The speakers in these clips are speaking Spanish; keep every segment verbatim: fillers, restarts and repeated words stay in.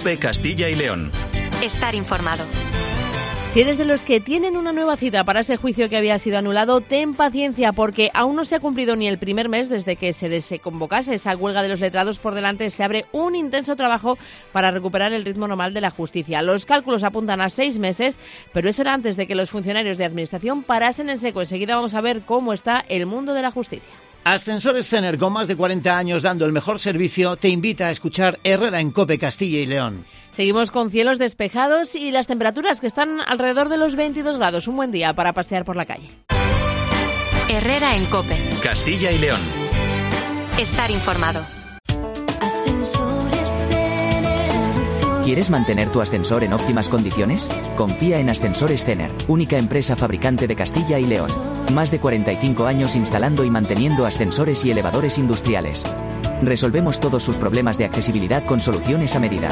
COPE Castilla y León. Estar informado. Si eres de los que tienen una nueva cita para ese juicio que había sido anulado, ten paciencia porque aún no se ha cumplido ni el primer mes desde que se desconvocase esa huelga de los letrados. Por delante se abre un intenso trabajo para recuperar el ritmo normal de la justicia. Los cálculos apuntan a seis meses, pero eso era antes de que los funcionarios de administración parasen en seco. Enseguida vamos a ver cómo está el mundo de la justicia. Ascensores Zener, con más de cuarenta años dando el mejor servicio, te invita a escuchar Herrera en COPE Castilla y León. Seguimos con cielos despejados y las temperaturas que están alrededor de los veintidós grados. Un buen día para pasear por la calle. Herrera en COPE Castilla y León. Estar informado. ¿Quieres mantener tu ascensor en óptimas condiciones? Confía en Ascensores Zener, única empresa fabricante de Castilla y León. Más de cuarenta y cinco años instalando y manteniendo ascensores y elevadores industriales. Resolvemos todos sus problemas de accesibilidad con soluciones a medida.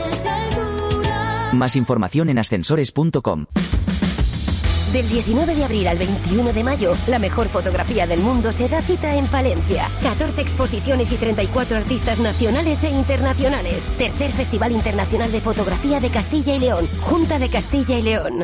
Más información en ascensores punto com. Del diecinueve de abril al veintiuno de mayo, la mejor fotografía del mundo se da cita en Palencia. catorce exposiciones y treinta y cuatro artistas nacionales e internacionales. Tercer Festival Internacional de Fotografía de Castilla y León. Junta de Castilla y León.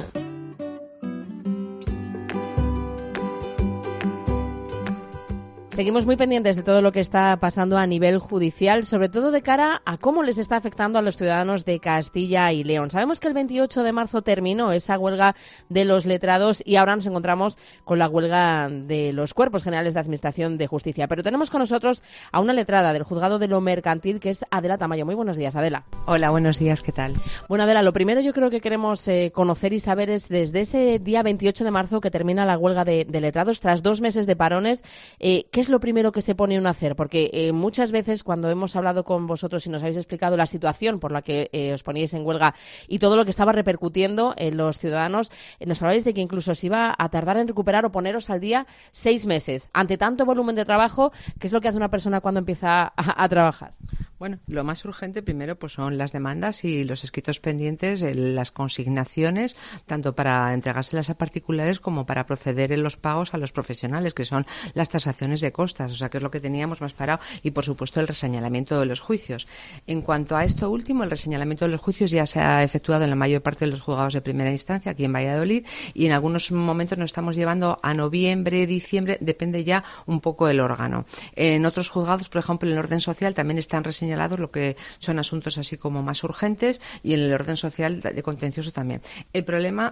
Seguimos muy pendientes de todo lo que está pasando a nivel judicial, sobre todo de cara a cómo les está afectando a los ciudadanos de Castilla y León. Sabemos que el veintiocho de marzo terminó esa huelga de los letrados y ahora nos encontramos con la huelga de los cuerpos generales de Administración de Justicia. Pero tenemos con nosotros a una letrada del Juzgado de lo Mercantil, que es Adela Tamayo. Muy buenos días, Adela. Hola, buenos días, ¿qué tal? Bueno, Adela, lo primero yo creo que queremos eh, conocer y saber es desde ese día veintiocho de marzo que termina la huelga de, de letrados, tras dos meses de parones, eh, ¿qué es lo primero que se pone uno a hacer? Porque eh, muchas veces cuando hemos hablado con vosotros y nos habéis explicado la situación por la que eh, os poníais en huelga y todo lo que estaba repercutiendo en los ciudadanos, eh, nos habláis de que incluso se iba a tardar en recuperar o poneros al día seis meses. Ante tanto volumen de trabajo, ¿qué es lo que hace una persona cuando empieza a, a trabajar? Bueno, lo más urgente primero pues son las demandas y los escritos pendientes, el, las consignaciones, tanto para entregárselas a particulares como para proceder en los pagos a los profesionales, que son las tasaciones de costas, o sea, que es lo que teníamos más parado, y por supuesto el reseñalamiento de los juicios. En cuanto a esto último, el reseñalamiento de los juicios ya se ha efectuado en la mayor parte de los juzgados de primera instancia aquí en Valladolid, y en algunos momentos nos estamos llevando a noviembre, diciembre, depende ya un poco del órgano. En otros juzgados, por ejemplo, en el orden social también están reseñalados lo que son asuntos así como más urgentes, y en el orden social de contencioso también. El problema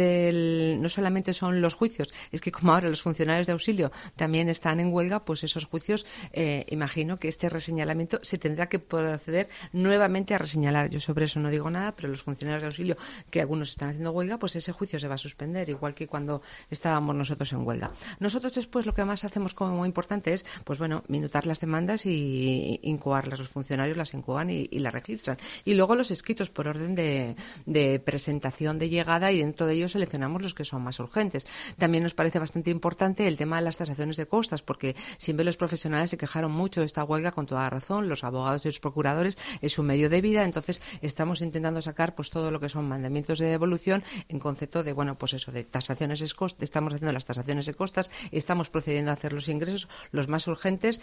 del, no solamente son los juicios, es que como ahora los funcionarios de auxilio también están en huelga, pues esos juicios, eh, imagino que este reseñalamiento se tendrá que proceder nuevamente a reseñalar. Yo sobre eso no digo nada, pero los funcionarios de auxilio, que algunos están haciendo huelga, pues ese juicio se va a suspender, igual que cuando estábamos nosotros en huelga. Nosotros después lo que más hacemos como importante es, pues bueno, minutar las demandas y incoarlas. Los funcionarios las incuban y, y las registran. Y luego los escritos por orden de, de presentación de llegada, y dentro de ellos seleccionamos los que son más urgentes. También nos parece bastante importante el tema de las tasaciones de costas, porque siempre los profesionales se quejaron mucho de esta huelga, con toda razón, los abogados y los procuradores, es un medio de vida, entonces estamos intentando sacar pues todo lo que son mandamientos de devolución en concepto de, bueno, pues eso, de tasaciones de costas, estamos haciendo las tasaciones de costas, estamos procediendo a hacer los ingresos, los más urgentes,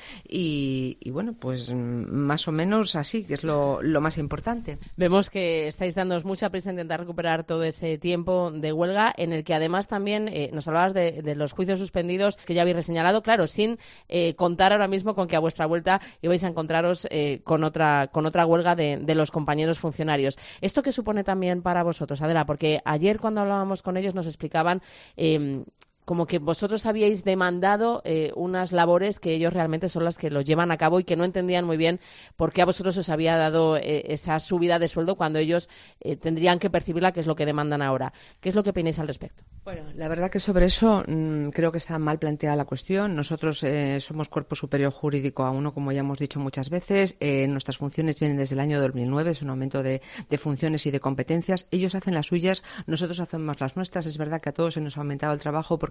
y, y bueno, pues más o menos así, que es lo, lo más importante. Vemos que estáis dándoos mucha prisa en intentar recuperar todo ese tiempo de huelga, en el que además también eh, nos hablabas de, de los juicios suspendidos que ya habéis reseñalado, claro, sin eh, contar ahora mismo con que a vuestra vuelta ibais a encontraros eh, con otra con otra huelga de, de los compañeros funcionarios. ¿Esto qué supone también para vosotros, Adela? Porque ayer cuando hablábamos con ellos nos explicaban eh, como que vosotros habíais demandado eh, unas labores que ellos realmente son las que los llevan a cabo, y que no entendían muy bien por qué a vosotros os había dado eh, esa subida de sueldo cuando ellos eh, tendrían que percibirla, que es lo que demandan ahora. ¿Qué es lo que opináis al respecto? Bueno, la verdad que sobre eso mmm, creo que está mal planteada la cuestión. Nosotros eh, somos cuerpo superior jurídico a uno, como ya hemos dicho muchas veces. Eh, nuestras funciones vienen desde el año dos mil nueve, es un aumento de, de funciones y de competencias. Ellos hacen las suyas, nosotros hacemos las nuestras. Es verdad que a todos se nos ha aumentado el trabajo porque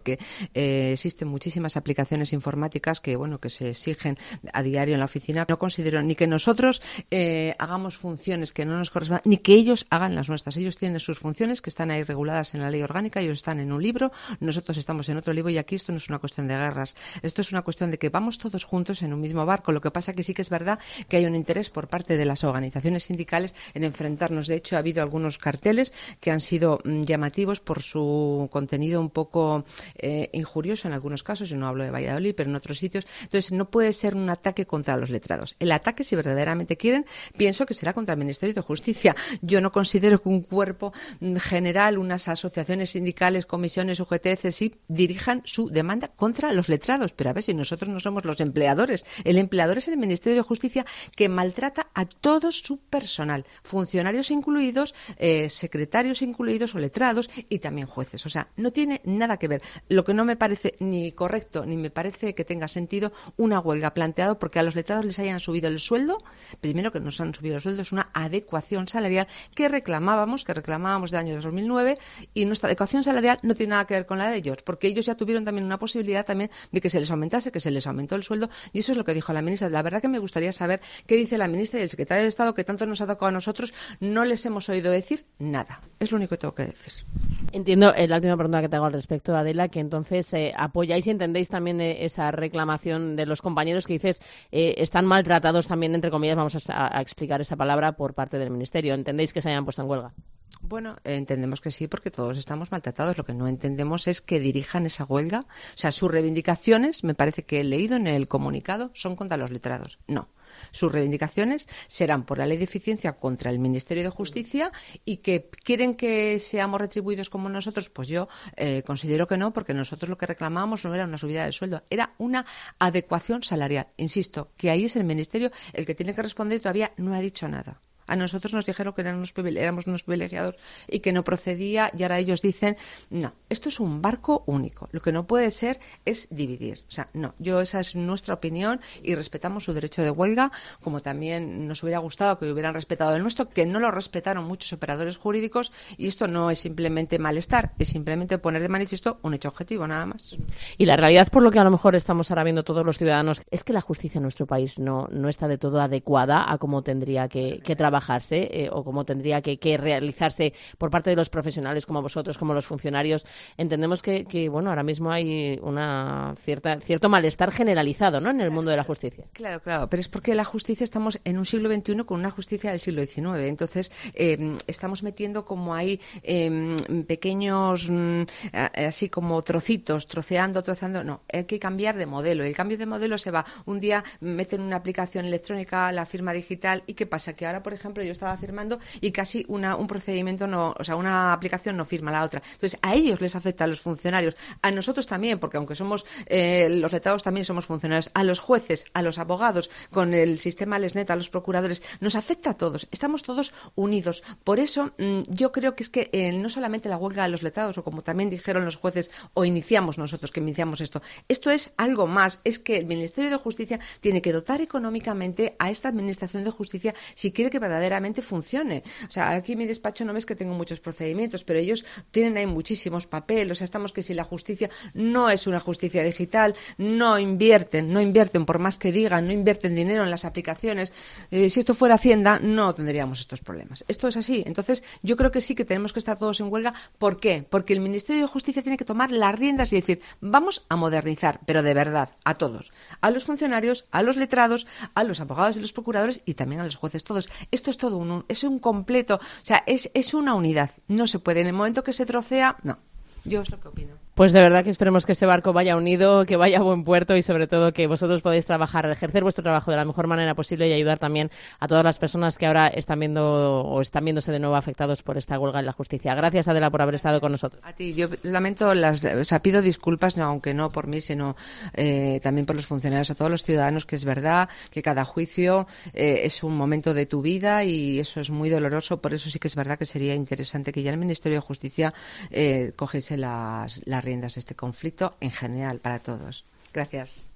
porque eh, existen muchísimas aplicaciones informáticas que, bueno, que se exigen a diario en la oficina. No considero ni que nosotros eh, hagamos funciones que no nos correspondan, ni que ellos hagan las nuestras. Ellos tienen sus funciones que están ahí reguladas en la ley orgánica, ellos están en un libro, nosotros estamos en otro libro, y aquí esto no es una cuestión de guerras, esto es una cuestión de que vamos todos juntos en un mismo barco. Lo que pasa que sí que es verdad que hay un interés por parte de las organizaciones sindicales en enfrentarnos. De hecho, ha habido algunos carteles que han sido mm, llamativos por su contenido un poco eh, injurioso en algunos casos. Yo no hablo de Valladolid, pero en otros sitios. Entonces, no puede ser un ataque contra los letrados. El ataque, si verdaderamente quieren, pienso que será contra el Ministerio de Justicia. Yo no considero que un cuerpo general, unas asociaciones sindicales, comisiones, U G T, C S I P, dirijan su demanda contra los letrados. Pero a ver, si nosotros no somos los empleadores. El empleador es el Ministerio de Justicia, que maltrata a todo su personal, funcionarios incluidos, eh, secretarios incluidos o letrados, y también jueces. O sea, no tiene nada que ver. Lo que no me parece ni correcto ni me parece que tenga sentido una huelga planteada porque a los letrados les hayan subido el sueldo. Primero, que nos han subido el sueldo es una adecuación salarial que reclamábamos, que reclamábamos del año dos mil nueve, y nuestra adecuación salarial no tiene nada que ver con la de ellos, porque ellos ya tuvieron también una posibilidad también de que se les aumentase, que se les aumentó el sueldo, y eso es lo que dijo la ministra. La verdad que me gustaría saber qué dice la ministra y el secretario de Estado, que tanto nos ha tocado a nosotros. No les hemos oído decir nada. Es lo único que tengo que decir. Entiendo, eh, la última pregunta que te hago al respecto, Adela, que entonces eh, apoyáis y entendéis también eh, esa reclamación de los compañeros que dices eh, están maltratados también, entre comillas, vamos a, a explicar esa palabra, por parte del Ministerio. ¿Entendéis que se hayan puesto en huelga? Bueno, entendemos que sí, porque todos estamos maltratados. Lo que no entendemos es que dirijan esa huelga. O sea, sus reivindicaciones, me parece que he leído en el comunicado, son contra los letrados. No. Sus reivindicaciones serán por la ley de eficiencia contra el Ministerio de Justicia, y que quieren que seamos retribuidos como nosotros. Pues yo eh, considero que no, porque nosotros lo que reclamábamos no era una subida del sueldo, era una adecuación salarial. Insisto, que ahí es el Ministerio el que tiene que responder, y todavía no ha dicho nada. A nosotros nos dijeron que eran unos, éramos unos privilegiados y que no procedía, y ahora ellos dicen, no, esto es un barco único. Lo que no puede ser es dividir. O sea, no, yo esa es nuestra opinión, y respetamos su derecho de huelga, como también nos hubiera gustado que hubieran respetado el nuestro, que no lo respetaron muchos operadores jurídicos, y esto no es simplemente malestar, es simplemente poner de manifiesto un hecho objetivo, nada más. Y la realidad, por lo que a lo mejor estamos ahora viendo todos los ciudadanos, es que la justicia en nuestro país no, no está de todo adecuada a cómo tendría que, que trabajar. Bajarse eh, o cómo tendría que, que realizarse por parte de los profesionales como vosotros, como los funcionarios. Entendemos que, que bueno, ahora mismo hay una cierta cierto malestar generalizado, ¿no?, en el mundo de la justicia. Claro, claro, pero es porque la justicia, estamos en un siglo veintiuno con una justicia del siglo diecinueve. Entonces, eh, estamos metiendo como ahí eh, pequeños, mm, así como trocitos, troceando, troceando. No, hay que cambiar de modelo. Y el cambio de modelo se va. Un día meten una aplicación electrónica, la firma digital, ¿y qué pasa? Que ahora, por ejemplo, yo estaba firmando y casi una, un procedimiento no, o sea, una aplicación no firma la otra. Entonces, a ellos les afecta, a los funcionarios, a nosotros también, porque aunque somos eh, los letrados también somos funcionarios, a los jueces, a los abogados, con el sistema LesNet, a los procuradores, nos afecta a todos. Estamos todos unidos. Por eso, mmm, yo creo que es que eh, no solamente la huelga de los letrados, o como también dijeron los jueces, o iniciamos nosotros que iniciamos esto, esto es algo más. Es que el Ministerio de Justicia tiene que dotar económicamente a esta Administración de Justicia si quiere que verdaderamente funcione. O sea, aquí en mi despacho no ves que tengo muchos procedimientos, pero ellos tienen ahí muchísimos papeles. O sea, estamos que si la justicia no es una justicia digital, no invierten, no invierten por más que digan, no invierten dinero en las aplicaciones. Eh, si esto fuera Hacienda, no tendríamos estos problemas. Esto es así. Entonces, yo creo que sí que tenemos que estar todos en huelga. ¿Por qué? Porque el Ministerio de Justicia tiene que tomar las riendas y decir, vamos a modernizar, pero de verdad, a todos. A los funcionarios, a los letrados, a los abogados y los procuradores, y también a los jueces, todos. Esto es todo un, es un completo, o sea, es, es una unidad. No se puede, en el momento que se trocea, no. Yo es lo que opino. Pues de verdad que esperemos que ese barco vaya unido, que vaya a buen puerto, y sobre todo que vosotros podáis trabajar, ejercer vuestro trabajo de la mejor manera posible, y ayudar también a todas las personas que ahora están viendo o están viéndose de nuevo afectados por esta huelga en la justicia. Gracias, Adela, por haber estado con nosotros. A ti, yo lamento, las, o sea, pido disculpas, no, aunque no por mí, sino eh, también por los funcionarios, a todos los ciudadanos, que es verdad que cada juicio eh, es un momento de tu vida, y eso es muy doloroso. Por eso sí que es verdad que sería interesante que ya el Ministerio de Justicia eh, cogiese las, las riendas de este conflicto en general para todos. Gracias.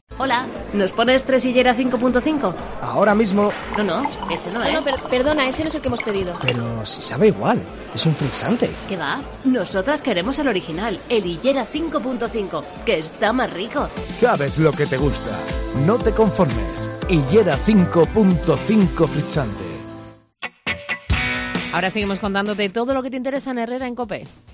Hola, ¿nos pones tres Hillera cinco punto cinco? Ahora mismo... No, no, ese no, no es. No, per perdona, ese no es el que hemos pedido. Pero si sabe igual, es un frizzante. ¿Qué va? Nosotras queremos el original, el Hillera cinco punto cinco, que está más rico. Sabes lo que te gusta. No te conformes. Hillera cinco punto cinco frizzante. Ahora seguimos contándote todo lo que te interesa en Herrera en COPE.